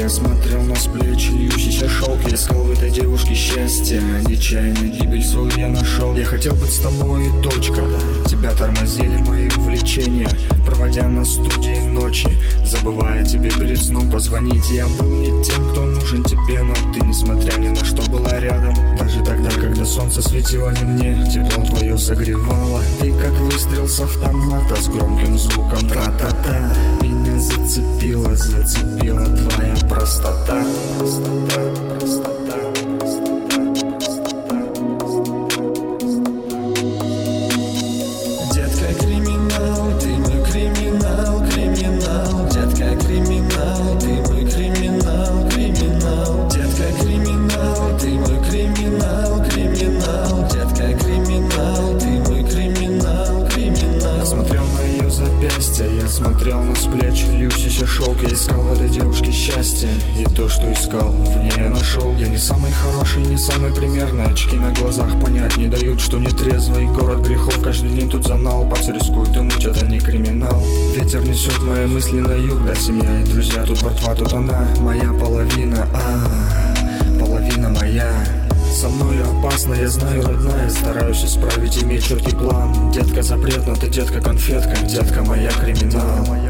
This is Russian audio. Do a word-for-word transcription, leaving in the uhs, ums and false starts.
Я смотрел на с плеч льющийся шелк. Я искал в этой девушке счастье, нечаянно гибель свою я нашел. Я хотел быть с тобой, и точка. Тебя тормозили мои увлечения, проводя на студии ночи, забывая тебе перед сном позвонить. Я был не тем, кто нужен тебе, но ты, несмотря ни на что, была рядом. Даже тогда, когда солнце светило не мне, тепло твое согревало. Ты как выстрел с автомата с громким звуком тра-та-та. Меня зацепила, зацепила твоя простота. Простота, простота, простота, простота. Детка, криминал, ты мой криминал, криминал. Детка, криминал, ты мой криминал, криминал. Детка, криминал, ты мой криминал, криминал. Детка, криминал, ты мой криминал, криминал. Я смотрел на ее запястье, я смотрел на с плеч льющийся шелк. Я искал в этой девушке счастье, и то, что искал, в ней я нашел. Я не самый хороший, не самый примерный. Очки на глазах понять не дают, что не трезвый. Город грехов, каждый день тут занал. Пац рискует и муть, это не криминал. Ветер несет мои мысли на юг, да, семья и друзья. Тут братва, тут она, моя половина, а, половина моя. Со мной опасно, я знаю, родная. Стараюсь исправить, иметь четкий план. Детка запретна, ты детка конфетка. Детка моя криминал.